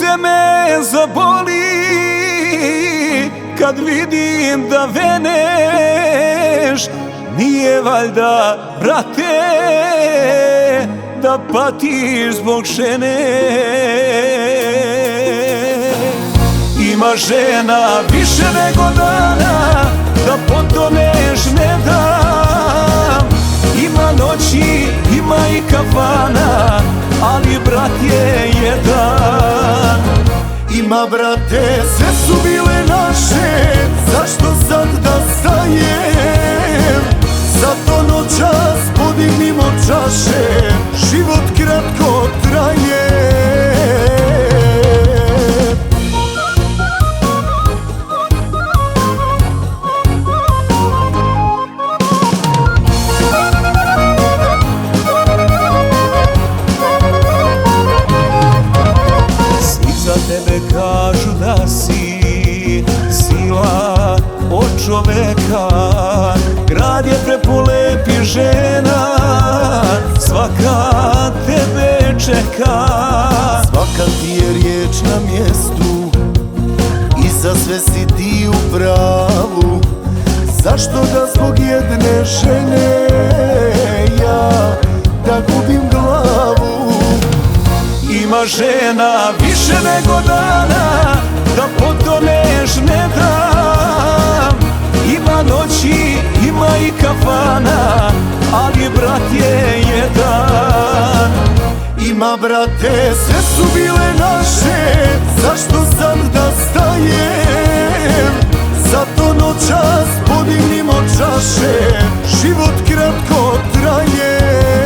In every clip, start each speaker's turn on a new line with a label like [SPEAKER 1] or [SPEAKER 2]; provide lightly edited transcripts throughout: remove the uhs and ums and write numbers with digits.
[SPEAKER 1] Srce me zaboli kad vidim da veneš. Nije valjda, brate, da patiš zbog žene. Ima žena više nego dana, da potoneš ne dam. Ima noći, ima i kafana, ali brat je jedan.
[SPEAKER 2] Ima, brate, sve su bile naše, zašto sad da stajem? Zato noćas podignimo čaše, život kratko traje.
[SPEAKER 1] Za tebe kažu da si sila od čoveka. Grad je prepun lepih žena, svaka tebe čeka.
[SPEAKER 2] Svaka ti je riječ na mjestu i za sve si ti u pravu. Zašto da zbog jedne žene ja da gubim glavu?
[SPEAKER 1] Ima žena više nego dana, da potoneš ne dam. Ima noći, ima i kafana, ali brat je jedan.
[SPEAKER 2] Ima, brate, sve su bile naše, zašto sad da stajem? Zato noćas podignimo čaše, život kratko traje.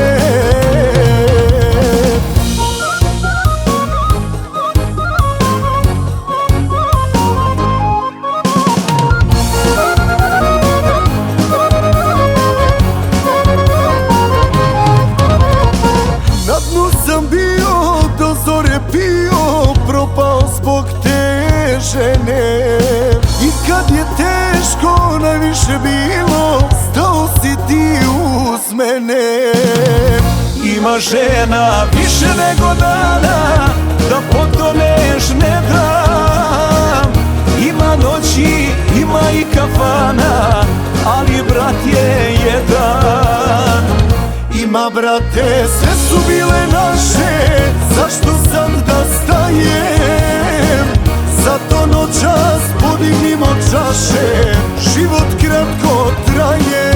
[SPEAKER 2] Sam bio, do zore pio, propao zbog te žene. I kad je teško najviše bilo, stao si ti uz mene.
[SPEAKER 1] Ima žena više nego dana, da potoneš ne dam. Ima noći, ima i kafana, ali brat je jedan.
[SPEAKER 2] Ima, brate, sve su bile naše, zašto sad da stajem? Zato noćas podignimo čaše, život kratko traje.